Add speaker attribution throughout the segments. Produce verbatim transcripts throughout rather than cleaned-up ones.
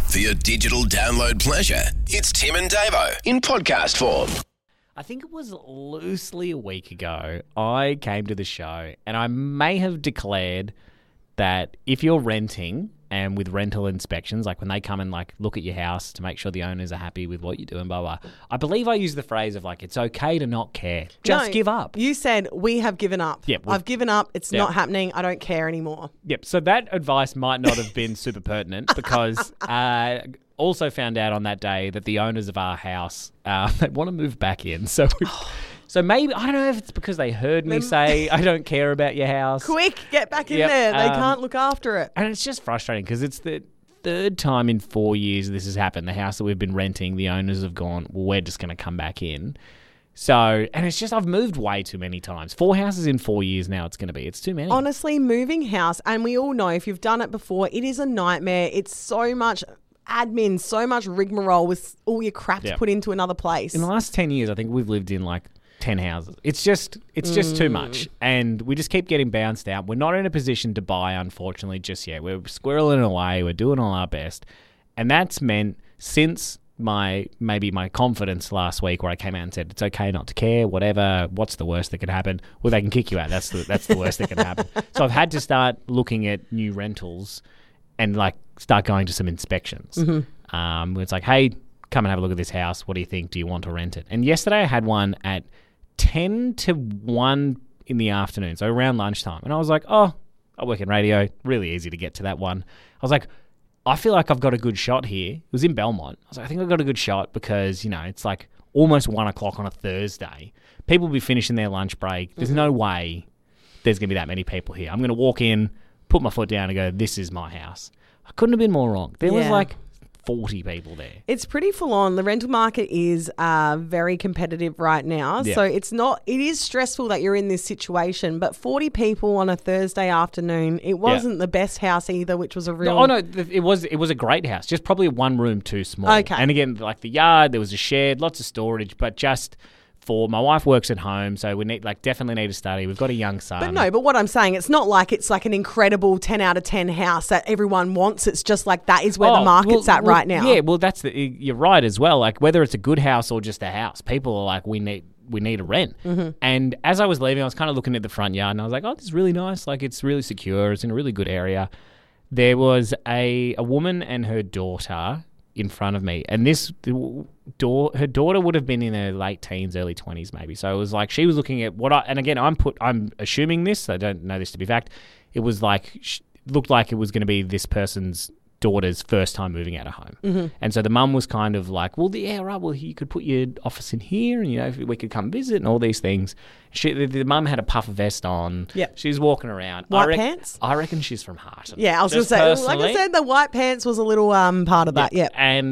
Speaker 1: For your digital download pleasure, it's Tim and Davo in podcast form.
Speaker 2: I think it was loosely a week ago, I came to the show and I may have declared that if you're renting and with rental inspections, like when they come and like look at your house to make sure the owners are happy with what you're doing, blah, blah, I believe I used the phrase of like, it's okay to not care. Just
Speaker 3: No,
Speaker 2: give up.
Speaker 3: You said, we have given up.
Speaker 2: Yep, we've-
Speaker 3: I've given up. It's
Speaker 2: Yep.
Speaker 3: not happening. I don't care anymore.
Speaker 2: Yep. So that advice might not have been super pertinent because uh, also found out on that day that the owners of our house, uh, they want to move back in. So we, so maybe, I don't know if it's because they heard me say, I don't care about your house.
Speaker 3: Quick, get back in
Speaker 2: Yep,
Speaker 3: there. They
Speaker 2: um,
Speaker 3: can't look after it.
Speaker 2: And it's just frustrating because it's the third time in four years this has happened. The house that we've been renting, the owners have gone, well, we're just going to come back in. So, and it's just, I've moved way too many times. Four houses in four years now it's going to be. It's too many.
Speaker 3: Honestly, moving house, and we all know if you've done it before, it is a nightmare. It's so much admin, so much rigmarole with all your crap
Speaker 2: Yep.
Speaker 3: to put into another place.
Speaker 2: In the last ten years, I think we've lived in like ten houses. It's just, it's just too much. And we just keep getting bounced out. We're not in a position to buy, unfortunately, just yet. We're squirreling away. We're doing all our best. And that's meant since my, maybe my confidence last week where I came out and said, it's okay not to care, whatever, what's the worst that could happen? Well, they can kick you out. That's the, that's the worst that can happen. So I've had to start looking at new rentals and like start going to some inspections. Mm-hmm. Um, where it's like, hey, come and have a look at this house. What do you think? Do you want to rent it? And yesterday I had one at ten to one in the afternoon, so around lunchtime. And I was like, oh, I work in radio. Really easy to get to that one. I was like, I feel like I've got a good shot here. It was in Belmont. I was like, I think I've got a good shot because, you know, it's like almost one o'clock on a Thursday. People will be finishing their lunch break. There's no way there's going to be that many people here. I'm going to walk in, put my foot down and go, this is my house. I couldn't have been more wrong. There was
Speaker 3: Yeah.
Speaker 2: like forty people there.
Speaker 3: It's pretty full on. The rental market is uh, very competitive right now.
Speaker 2: Yeah.
Speaker 3: So it's not, it is stressful that you're in this situation, but forty people on a Thursday afternoon, it wasn't the best house either, which was a real...
Speaker 2: Oh no, th- it was it was a great house. Just probably one room too small.
Speaker 3: Okay.
Speaker 2: And again, like the yard, there was a shed, lots of storage, but just for my wife works at home, so we need like definitely need to study. We've got a young son.
Speaker 3: But no, but what I'm saying, it's not like it's like an incredible ten out of ten house that everyone wants. It's just like that is where
Speaker 2: Oh,
Speaker 3: the market's
Speaker 2: well-
Speaker 3: at
Speaker 2: well,
Speaker 3: right now.
Speaker 2: Yeah, well, that's the, you're right as well. Like whether it's a good house or just a house, people are like, we need we need a rent.
Speaker 3: Mm-hmm.
Speaker 2: And as I was leaving, I was kind of looking at the front yard, and I was like, oh, this is really nice. Like it's really secure. It's in a really good area. There was a a woman and her daughter in front of me, and this door, her daughter would have been in her late teens, early twenties, maybe. So it was like she was looking at what I, and again, I'm put, I'm assuming this. I don't know this to be fact. It was like sh- looked like it was going to be this person's daughter's first time moving out of home, mm-hmm. and so the mum was kind of like, "Well, the, yeah, right. Well, you could put your office in here, and you know, if we could come visit and all these things." She, the, the mum had a puffer vest on.
Speaker 3: Yep.
Speaker 2: She's walking around.
Speaker 3: White
Speaker 2: I rec-
Speaker 3: pants?
Speaker 2: I reckon she's from Harton.
Speaker 3: Yeah, I was going to
Speaker 2: Just
Speaker 3: say, like I
Speaker 2: personally.
Speaker 3: said, the white pants was a little um part of that. Yeah.
Speaker 2: And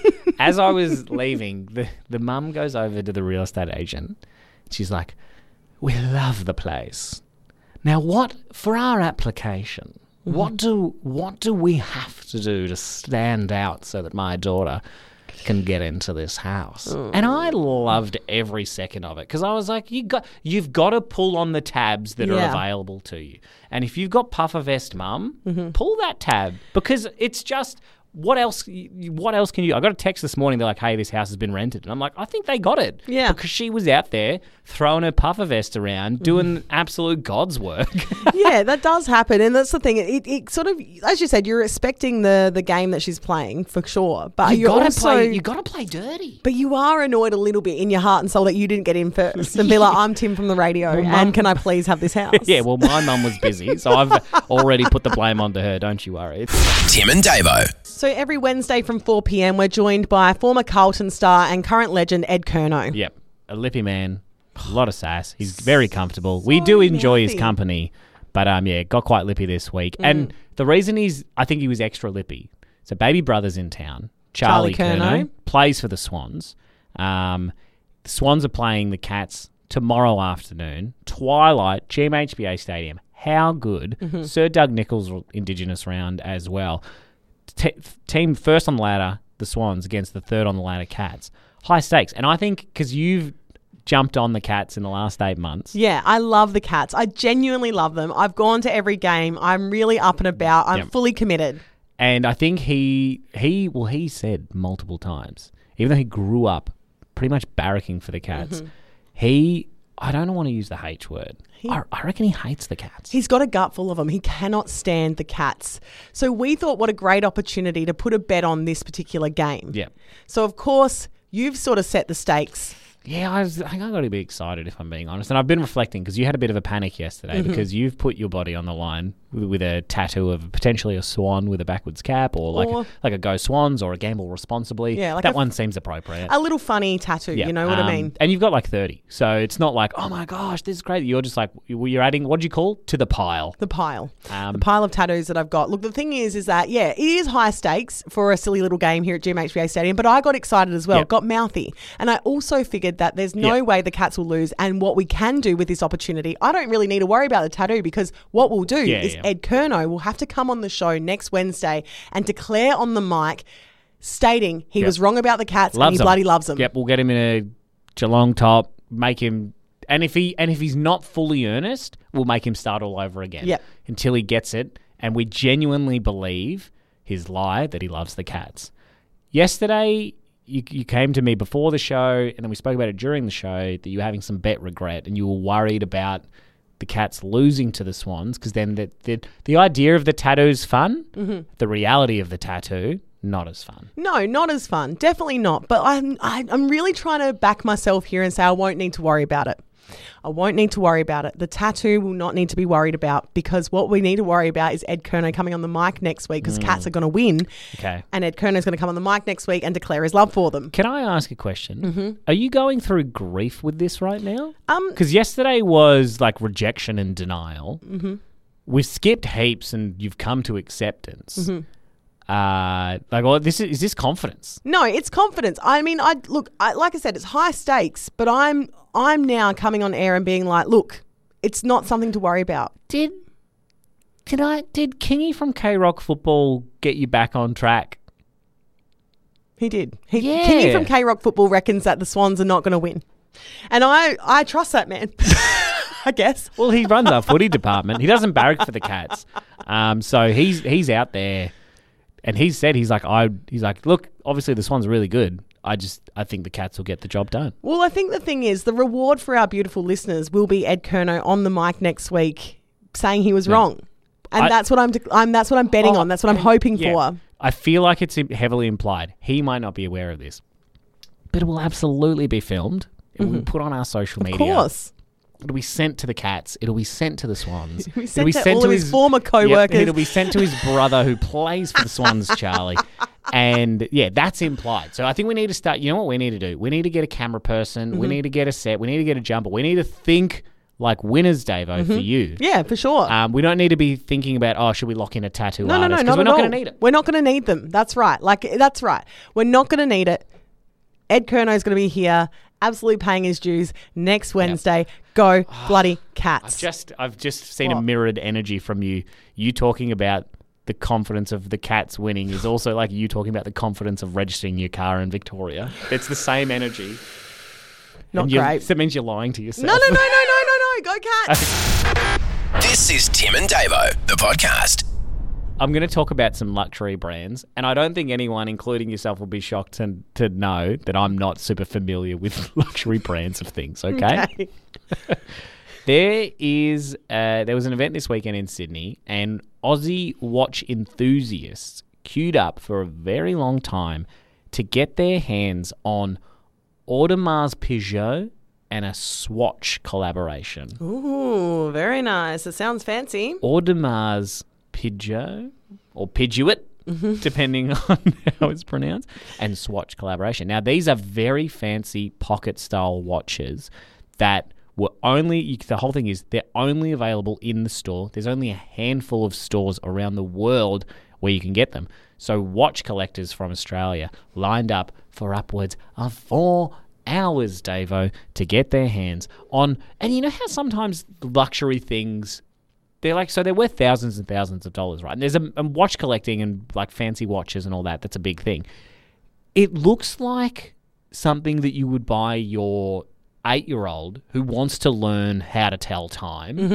Speaker 2: as I was leaving, the, the mum goes over to the real estate agent. She's like, we love the place. Now, what, for our application, mm-hmm. what do what do we have to do to stand out so that my daughter can get into this house?
Speaker 3: Oh.
Speaker 2: And I loved every second of it because I was like, you got, you've got to pull on the tabs that are
Speaker 3: Yeah.
Speaker 2: available to you. And if you've got puffer vest mum,
Speaker 3: Mm-hmm.
Speaker 2: pull that tab because it's just... What else? What else can you? I got a text this morning. They're like, "Hey, this house has been rented," and I'm like, "I think they got it."
Speaker 3: Yeah.
Speaker 2: because she was out there throwing her puffer vest around, doing absolute God's work.
Speaker 3: Yeah, that does happen, and that's the thing. It, it sort of, as you said, you're respecting the the game that she's playing for sure, but
Speaker 2: you
Speaker 3: you're
Speaker 2: gotta
Speaker 3: also,
Speaker 2: play. You gotta play dirty.
Speaker 3: but you are annoyed a little bit in your heart and soul that you didn't get in first and be like, "I'm Tim from the radio,
Speaker 2: Well,
Speaker 3: and
Speaker 2: Mum-
Speaker 3: can I please have this house?"
Speaker 2: Yeah, well, my mum was busy, so I've already put the blame onto her. Don't you worry. It's-
Speaker 1: Tim and Davo.
Speaker 3: So every Wednesday from four p.m, we're joined by former Carlton star and current legend Ed Curnow.
Speaker 2: Yep, a lippy man, a lot of sass. He's very comfortable. We do enjoy his
Speaker 3: mouthy.
Speaker 2: company, but um, yeah, got quite lippy this week.
Speaker 3: Mm.
Speaker 2: And the reason he's, I think he was extra lippy. So baby brother's in town. Charlie,
Speaker 3: Charlie
Speaker 2: Curnow,
Speaker 3: Curnow.
Speaker 2: plays for the Swans. Um, the Swans are playing the Cats tomorrow afternoon. Twilight, G M H B A Stadium. How good.
Speaker 3: Mm-hmm.
Speaker 2: Sir Doug Nicholls Indigenous round as well. T- team first on the ladder, the Swans, against the third on the ladder, Cats. High stakes. And I think because you've jumped on the Cats in the last eight months.
Speaker 3: Yeah, I love the Cats. I genuinely love them. I've gone to every game. I'm really up and about. I'm
Speaker 2: Yep.
Speaker 3: fully committed.
Speaker 2: And I think he, he, well, he said multiple times, even though he grew up pretty much barracking for the Cats, mm-hmm. he, I don't want to use the H word. He, I, I reckon he hates the Cats.
Speaker 3: He's got a gut full of them. He cannot stand the Cats. So we thought what a great opportunity to put a bet on this particular game.
Speaker 2: Yeah.
Speaker 3: So, of course, you've sort of set the stakes.
Speaker 2: Yeah, I, was, I think I got to be excited if I'm being honest. And I've been reflecting because you had a bit of a panic yesterday mm-hmm. because you've put your body on the line with, with a tattoo of potentially a swan with a backwards cap or like
Speaker 3: or,
Speaker 2: a, like a Go Swans or a Gamble Responsibly.
Speaker 3: Yeah, like
Speaker 2: that
Speaker 3: a,
Speaker 2: one seems appropriate.
Speaker 3: A little funny tattoo, yeah. you know what um, I mean?
Speaker 2: And you've got like thirty. So it's not like, oh my gosh, this is great. You're just like, you're adding, what do you call? To the pile.
Speaker 3: The pile.
Speaker 2: Um,
Speaker 3: the pile of tattoos that I've got. Look, the thing is, is that, yeah, it is high stakes for a silly little game here at G M H B A Stadium, but I got excited as well, yep. got mouthy. And I also figured that there's no yep. way the Cats will lose, and what we can do with this opportunity, I don't really need to worry about the tattoo because what we'll do
Speaker 2: yeah,
Speaker 3: is
Speaker 2: yeah.
Speaker 3: Ed Curnow will have to come on the show next Wednesday and declare on the mic stating he yep. was wrong about the Cats
Speaker 2: loves
Speaker 3: and he
Speaker 2: them.
Speaker 3: bloody loves them.
Speaker 2: Yep, we'll get him in a Geelong top, make him, and if he and if he's not fully earnest, we'll make him start all over again
Speaker 3: yep.
Speaker 2: until he gets it, and we genuinely believe his lie that he loves the Cats. Yesterday, You, you came to me before the show, and then we spoke about it during the show, that you were having some bet regret, and you were worried about the Cats losing to the Swans, because then the, the the idea of the tattoo's fun, mm-hmm. the reality of the tattoo, not as fun.
Speaker 3: No, not as fun. Definitely not. But I'm I, I'm really trying to back myself here and say I won't need to worry about it. I won't need to worry about it. The tattoo will not need to be worried about, because what we need to worry about is Ed Curnow coming on the mic next week, because mm. Cats are going to win.
Speaker 2: Okay. And
Speaker 3: Ed Curnow's going to come on the mic next week and declare his love for them.
Speaker 2: Can I ask a question?
Speaker 3: Mm-hmm.
Speaker 2: Are you going through grief with this right now?
Speaker 3: Um,
Speaker 2: Because yesterday was like rejection and denial.
Speaker 3: Mm-hmm.
Speaker 2: We've skipped heaps and you've come to acceptance.
Speaker 3: Mm-hmm.
Speaker 2: Uh, like, well, this is, is this confidence?
Speaker 3: No, it's confidence. I mean, I look, I, like I said, it's high stakes, but I'm I'm now coming on air and being like, look, it's not something to worry about.
Speaker 2: Did did I did Kingy from K Rock Football get you back on track?
Speaker 3: He did. He,
Speaker 2: yeah.
Speaker 3: Kingy from K Rock Football reckons that the Swans are not going to win, and I I trust that man. I guess.
Speaker 2: Well, he runs our footy department. He doesn't barrack for the Cats, um, so he's he's out there. And he said, he's like, I, he's like, look, obviously the Swans are really good. I just, I think the Cats will get the job done.
Speaker 3: Well, I think the thing is, the reward for our beautiful listeners will be Ed Curnow on the mic next week saying he was yeah. wrong, and I, that's what I'm, de- I'm, that's what I'm betting oh, on. That's what I'm hoping yeah. for.
Speaker 2: I feel like it's heavily implied. He might not be aware of this, but it will absolutely be filmed. It mm-hmm. will be put on our social media.
Speaker 3: Of course.
Speaker 2: It'll be sent to the Cats. It'll be sent to the Swans.
Speaker 3: It'll be sent, It'll be to sent all to his, his former co-workers.
Speaker 2: Yep, it'll be sent to his brother who plays for the Swans, Charlie. And, yeah, that's implied. So I think we need to start... You know what we need to do? We need to get a camera person. Mm-hmm. We need to get a set. We need to get a jumper. We need to think like winners, Davo, mm-hmm. for you.
Speaker 3: Yeah, for sure.
Speaker 2: Um, we don't need to be thinking about, oh, should we lock in a tattoo
Speaker 3: no,
Speaker 2: artist?
Speaker 3: No, no,
Speaker 2: no,
Speaker 3: no,
Speaker 2: we're not going to need it.
Speaker 3: We're not going to need them. That's right. Like, that's right. We're not going to need it. Ed Curnow is going to be here, absolutely paying his dues next Wednesday. Yep. Go bloody Cats!
Speaker 2: I've just, I've just seen
Speaker 3: what?
Speaker 2: a mirrored energy from you. You talking about the confidence of the Cats winning is also like you talking about the confidence of registering your car in Victoria. It's the same energy.
Speaker 3: Not great.
Speaker 2: That means you're lying to yourself.
Speaker 3: No, no, no, no, no, no, no! Go Cats!
Speaker 1: This is Tim and Davo, the podcast.
Speaker 2: I'm going to talk about some luxury brands, and I don't think anyone, including yourself, will be shocked to, to know that I'm not super familiar with luxury brands of things, okay?
Speaker 3: Okay.
Speaker 2: There is, uh, there was an event this weekend in Sydney, and Aussie watch enthusiasts queued up for a very long time to get their hands on Audemars Piguet and a Swatch collaboration.
Speaker 3: Ooh, very nice. It sounds fancy.
Speaker 2: Audemars Piguet or Piguet, mm-hmm. depending on how it's pronounced, and Swatch collaboration. Now, these are very fancy pocket-style watches that were only, you, the whole thing is they're only available in the store. There's only a handful of stores around the world where you can get them. So watch collectors from Australia lined up for upwards of four hours, Davo, to get their hands on. And you know how sometimes luxury things, they're like, so they're worth thousands and thousands of dollars, right? And there's a, a watch collecting and like fancy watches and all that. That's a big thing. It looks like something that you would buy your eight-year-old who wants to learn how to tell time,
Speaker 3: mm-hmm.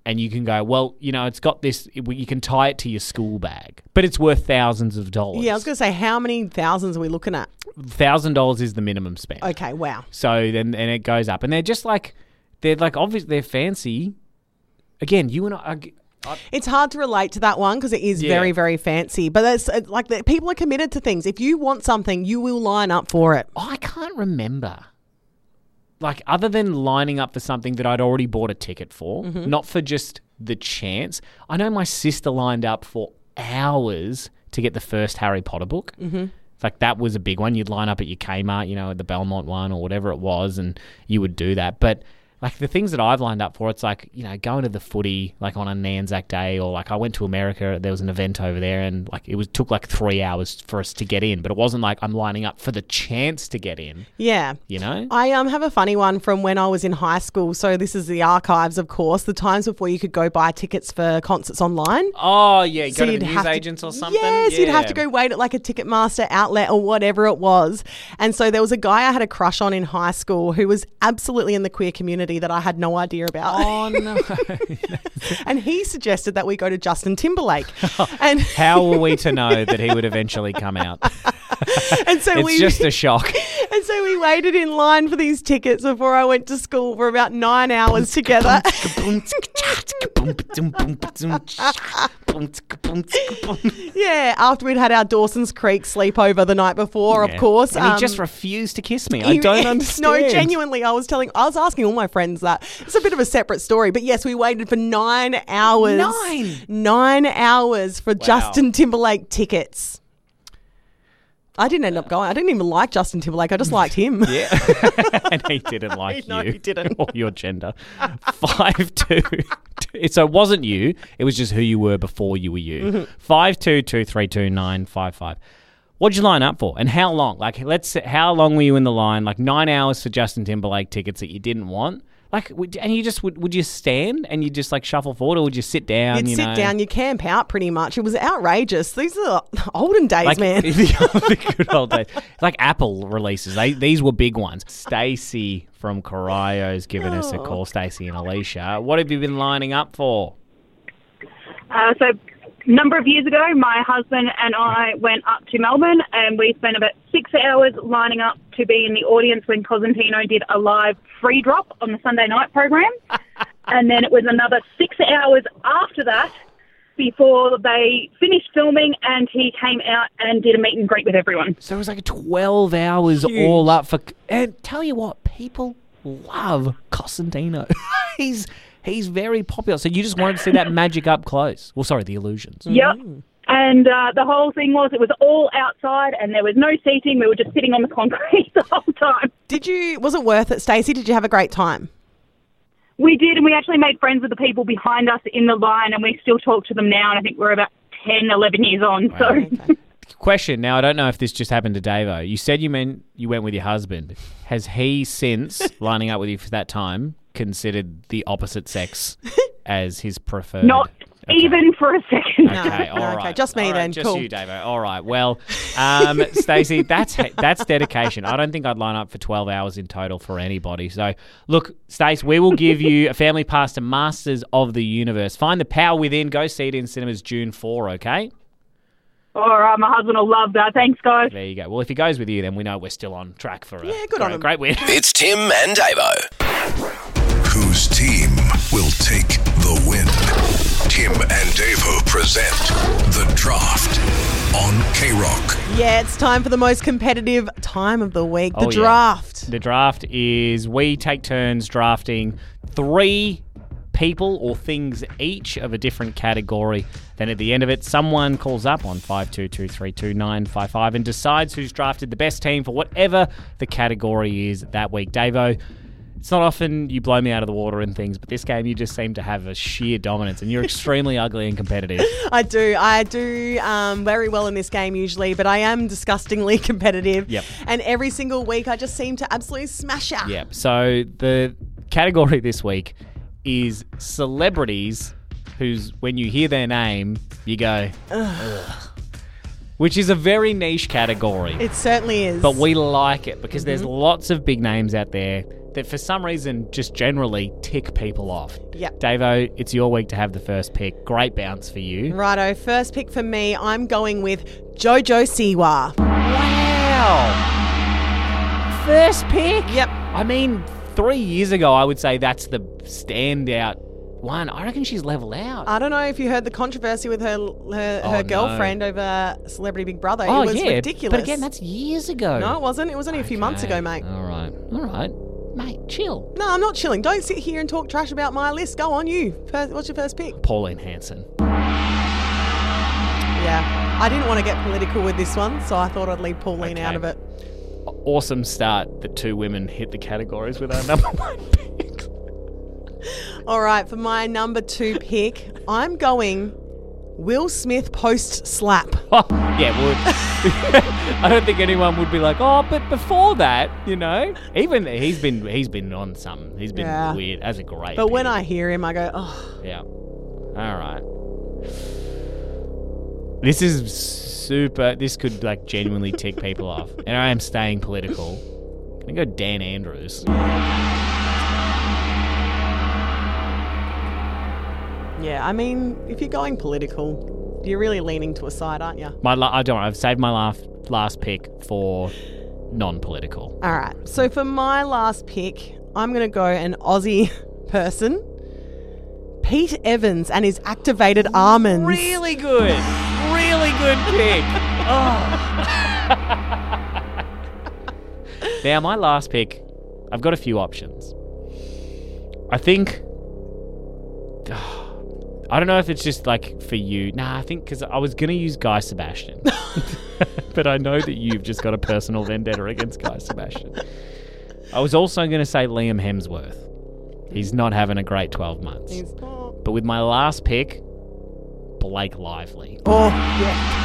Speaker 2: and you can go, well, you know, it's got this, it, you can tie it to your school bag, but it's worth thousands of dollars.
Speaker 3: Yeah, I was going to say, how many thousands are we looking at?
Speaker 2: one thousand dollars is the minimum spend.
Speaker 3: Okay, wow.
Speaker 2: So then and it goes up. And they're just like, they're like, obviously, they're fancy. Again, you and I... I
Speaker 3: It's hard to relate to that one because it is
Speaker 2: Yeah.
Speaker 3: very, very fancy. But it's uh, like the, people are committed to things. If you want something, you will line up for it.
Speaker 2: I can't remember. Like, other than lining up for something that I'd already bought a ticket for,
Speaker 3: Mm-hmm.
Speaker 2: not for just the chance. I know my sister lined up for hours to get the first Harry Potter book. Mm-hmm. Like, that was a big one. You'd line up at your Kmart, you know, at the Belmont one or whatever it was, and you would do that. But... like the things that I've lined up for, it's like, you know, going to the footy like on a Anzac Day, or like I went to America, there was an event over there, and like it was took like three hours for us to get in, but it wasn't like I'm lining up for the chance to get in,
Speaker 3: Yeah.
Speaker 2: you know?
Speaker 3: I um have a funny one from when I was in high school. So this is the archives, of course, the times before you could go buy tickets for concerts online.
Speaker 2: Oh, yeah, you
Speaker 3: So
Speaker 2: go to
Speaker 3: you'd
Speaker 2: the
Speaker 3: have
Speaker 2: news
Speaker 3: to-
Speaker 2: agents or something?
Speaker 3: Yes, you'd have
Speaker 2: Yeah.
Speaker 3: to go wait at like a Ticketmaster outlet or whatever it was. And so there was a guy I had a crush on in high school who was absolutely in the queer community that I had no idea about.
Speaker 2: Oh, no.
Speaker 3: And he suggested that we go to Justin Timberlake. and
Speaker 2: How were we to know that he would eventually come out?
Speaker 3: and so
Speaker 2: It's
Speaker 3: we
Speaker 2: just a shock.
Speaker 3: and so we waited in line for these tickets before I went to school for about nine hours together. Yeah, after we'd had our Dawson's Creek sleepover the night before,
Speaker 2: Yeah.
Speaker 3: of course.
Speaker 2: And he
Speaker 3: um,
Speaker 2: just refused to kiss me. I
Speaker 3: he-
Speaker 2: don't understand.
Speaker 3: No, genuinely, I was telling, I was asking all my friends that. It's a bit of a separate story, but yes, we waited for nine hours.
Speaker 2: Nine?
Speaker 3: Nine hours for Justin Timberlake tickets. I didn't end up going. I didn't even like Justin Timberlake. I just liked him.
Speaker 2: Yeah. And he didn't like
Speaker 3: No,
Speaker 2: you.
Speaker 3: he didn't.
Speaker 2: Or your gender. Five two. So it wasn't you. It was just who you were before you were you.
Speaker 3: Mm-hmm.
Speaker 2: Five two two three two nine five five. What'd you line up for? And how long? Like, let's say, how long were you in the line? Like nine hours for Justin Timberlake tickets that you didn't want? Like, would- and you just would, would you stand and you just like shuffle forward, or would you sit down?
Speaker 3: You'd
Speaker 2: you
Speaker 3: sit
Speaker 2: know?
Speaker 3: down, you camp out pretty much. It was outrageous. These are olden days,
Speaker 2: Like
Speaker 3: man.
Speaker 2: the, the good old days. Like Apple releases. They, these were big ones. Stacey from Corayo's given us a call. Stacey and Alicia. What have you been lining up for?
Speaker 4: Uh, so a number of years ago, my husband and I went up to Melbourne, and we spent about six hours lining up to be in the audience when Cosentino did a live free drop on the Sunday night program. And then it was another six hours after that before they finished filming, and he came out and did a meet and greet with everyone.
Speaker 2: So it was like twelve hours
Speaker 3: Huge.
Speaker 2: all up for. And tell you what, people love Cosentino. he's he's very popular. So you just wanted to see that magic up close. Well, sorry, the illusions.
Speaker 4: Yep. And uh, the whole thing was it was all outside, and there was no seating. We were just sitting on the concrete the whole time.
Speaker 3: Did you, was it worth it, Stacey? Did you have a great time?
Speaker 4: We did, and we actually made friends with the people behind us in the line, and we still talk to them now, and I think we're about ten, eleven years on. So
Speaker 3: Okay.
Speaker 2: Question. Now, I don't know if this just happened to Davo. You said you meant you went with your husband. Has he, since lining up with you for that time, considered the opposite sex as his preferred?
Speaker 4: not
Speaker 2: Okay.
Speaker 4: even for a second.
Speaker 2: Okay,
Speaker 3: No,
Speaker 2: all
Speaker 3: okay,
Speaker 2: right.
Speaker 3: just me
Speaker 2: All right,
Speaker 3: then,
Speaker 2: Just
Speaker 3: cool.
Speaker 2: you, Davo. All right. Well, um, Stacey, that's that's dedication. I don't think I'd line up for twelve hours in total for anybody. So, look, Stace, we will give you a family pass to Masters of the Universe. Find the power within. Go see it in cinemas June fourth, okay?
Speaker 4: All right, my husband will love that. Thanks, guys.
Speaker 2: There you go. Well, if he goes with you, then we know we're still on track for a
Speaker 3: Yeah, good
Speaker 2: great,
Speaker 3: on him.
Speaker 2: great win.
Speaker 1: It's Tim and Davo.
Speaker 5: Whose team will take the win? Tim and Davo present The Draft on K-Rock.
Speaker 3: Yeah, it's time for the most competitive time of the week, the
Speaker 2: Oh, yeah.
Speaker 3: draft.
Speaker 2: The draft is we take turns drafting three people or things each of a different category. Then at the end of it, someone calls up on five two two three two nine five five and decides who's drafted the best team for whatever the category is that week. Davo, it's not often you blow me out of the water and things, but this game you just seem to have a sheer dominance, and you're extremely ugly and competitive.
Speaker 3: I do. I do um, very well in this game usually, but I am disgustingly competitive.
Speaker 2: Yep.
Speaker 3: And every single week I just seem to absolutely smash out.
Speaker 2: Yeah. So the category this week is celebrities whose, when you hear their name, you go, ugh. Which is a very niche category.
Speaker 3: It certainly is.
Speaker 2: But we like it because there's lots of big names out there. that for some reason just generally tick people off.
Speaker 3: Yep.
Speaker 2: Davo, it's your week to have the first pick. Great bounce for you.
Speaker 3: Righto, first pick for me, I'm going with Jojo Siwa.
Speaker 2: Wow. First pick?
Speaker 3: Yep.
Speaker 2: I mean, three years ago, I would say that's the standout one. I reckon she's leveled out.
Speaker 3: I don't know if you heard the controversy with her her,
Speaker 2: Oh,
Speaker 3: her
Speaker 2: no.
Speaker 3: girlfriend over Celebrity Big Brother.
Speaker 2: oh,
Speaker 3: it was
Speaker 2: yeah.
Speaker 3: ridiculous.
Speaker 2: But again, that's years ago.
Speaker 3: No, it wasn't. It was only a few months
Speaker 2: Okay.
Speaker 3: ago, mate.
Speaker 2: All right. All right. Mate, chill.
Speaker 3: No, I'm not chilling. Don't sit here and talk trash about my list. Go on, you. First, what's your first pick?
Speaker 2: Pauline Hanson.
Speaker 3: Yeah. I didn't want to get political with this one, so I thought I'd leave Pauline
Speaker 2: Okay.
Speaker 3: out of it.
Speaker 2: Awesome start that two women hit the categories with our number one pick.
Speaker 3: All right, for my number two pick, I'm going Will Smith post slap.
Speaker 2: Oh, yeah, would. I don't think anyone would be like, oh, but before that, you know, even he's been he's been on something. He's been
Speaker 3: Yeah.
Speaker 2: weird. As a great.
Speaker 3: But when
Speaker 2: pick.
Speaker 3: I hear him, I go, oh.
Speaker 2: Yeah. All right. This is super. This could like genuinely tick people off, and I am staying political. I'm gonna go Dan Andrews.
Speaker 3: Yeah, I mean, if you're going political, you're really leaning to a side, aren't you?
Speaker 2: My la- I don't. I've saved my last last pick for non-political.
Speaker 3: All right. So for my last pick, I'm going to go an Aussie person, Pete Evans and his activated almonds.
Speaker 2: Really good. Really good pick. Oh. Now, my last pick, I've got a few options. I think... I don't know if it's just like for you. Nah, I think because I was going to use Guy Sebastian. But I know that you've just got a personal vendetta against Guy Sebastian. I was also going to say Liam Hemsworth. He's not having a great twelve months.
Speaker 3: He's not.
Speaker 2: But with my last pick, Blake Lively.
Speaker 3: Oh, yeah.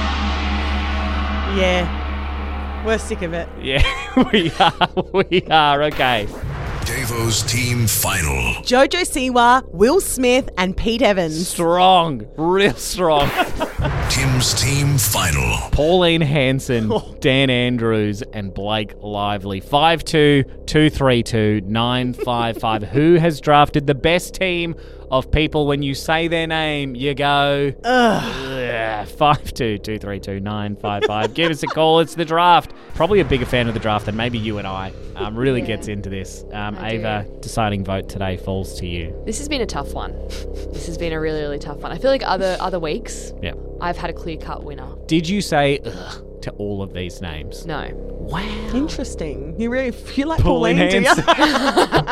Speaker 3: Yeah. We're sick of it.
Speaker 2: Yeah, we are. We are. Okay.
Speaker 5: Davo's team final.
Speaker 3: Jojo Siwa, Will Smith, and Pete Evans.
Speaker 2: Strong. Real strong.
Speaker 5: Tim's team final.
Speaker 2: Pauline Hanson, Dan Andrews, and Blake Lively. five two, two three two, nine five five. Who has drafted the best team of people when you say their name, you go, ugh. five two, two three two, nine five five. Give us a call. It's the draft. Probably a bigger fan of the draft than maybe you and I. Um, really
Speaker 6: Yeah.
Speaker 2: gets into this. Um,
Speaker 6: I
Speaker 2: Ava, deciding vote today falls to you.
Speaker 6: This has been a tough one. This has been a really, really tough one. I feel like other other weeks,
Speaker 2: Yeah.
Speaker 6: I've had a clear-cut winner.
Speaker 2: Did you say ugh to all of these names?
Speaker 6: No.
Speaker 2: Wow.
Speaker 3: Interesting. You really feel like
Speaker 2: Pauline
Speaker 3: Pauline, do you?
Speaker 2: Hanson.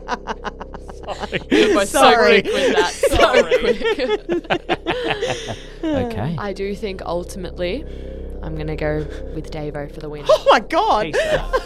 Speaker 6: We're both
Speaker 3: Sorry.
Speaker 6: so quick with that. So quick.
Speaker 2: Okay.
Speaker 6: I do think ultimately I'm going to go with Davo for the win.
Speaker 3: Oh my God.
Speaker 2: Peace out.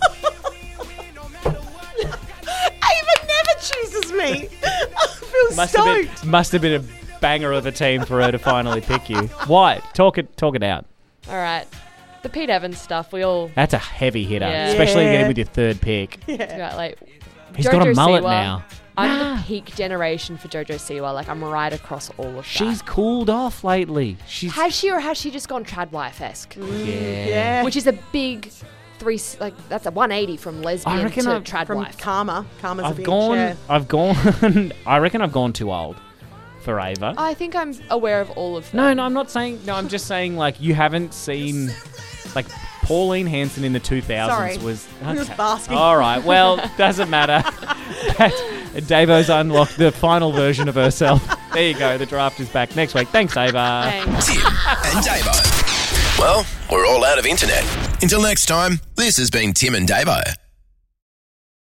Speaker 3: Ava never chooses me. I feel
Speaker 2: Must have,
Speaker 3: stoked.
Speaker 2: been, must have been a banger of a team for her to finally pick you. Why? Talk it talk it out.
Speaker 6: All right. The Pete Evans stuff, we all
Speaker 2: That's a heavy hitter,
Speaker 6: Yeah.
Speaker 2: especially
Speaker 3: Yeah.
Speaker 2: again with your third pick.
Speaker 6: got like.
Speaker 2: He's got a
Speaker 6: Jojo
Speaker 2: mullet
Speaker 6: Siwa.
Speaker 2: now.
Speaker 6: I'm
Speaker 2: Nah.
Speaker 6: the peak generation for Jojo Siwa. Like, I'm right across all of that.
Speaker 2: She's cooled off lately. She's
Speaker 6: Has she or has she just gone trad wife-esque?
Speaker 2: yeah.
Speaker 3: Yeah.
Speaker 6: Which is a big three, like, that's a one eighty from lesbian
Speaker 2: reckon
Speaker 6: to
Speaker 2: I've-
Speaker 6: trad
Speaker 3: From
Speaker 6: wife.
Speaker 3: Karma. Karma's a
Speaker 2: I've
Speaker 3: bitch,
Speaker 2: gone.
Speaker 3: yeah.
Speaker 2: I've gone. I reckon I've gone too old for Ava.
Speaker 6: I think I'm aware of all of them.
Speaker 2: No, no, I'm not saying. No, I'm just saying like you haven't seen like Pauline Hanson in the two thousands
Speaker 3: Sorry.
Speaker 2: was.
Speaker 3: He was basking.
Speaker 2: All right. Well, doesn't matter. Davo's unlocked the final version of herself. There you go. The draft is back next week. Thanks, Ava.
Speaker 6: Thanks.
Speaker 1: Tim and Davo. Well, we're all out of internet. Until next time, this has been Tim and Davo.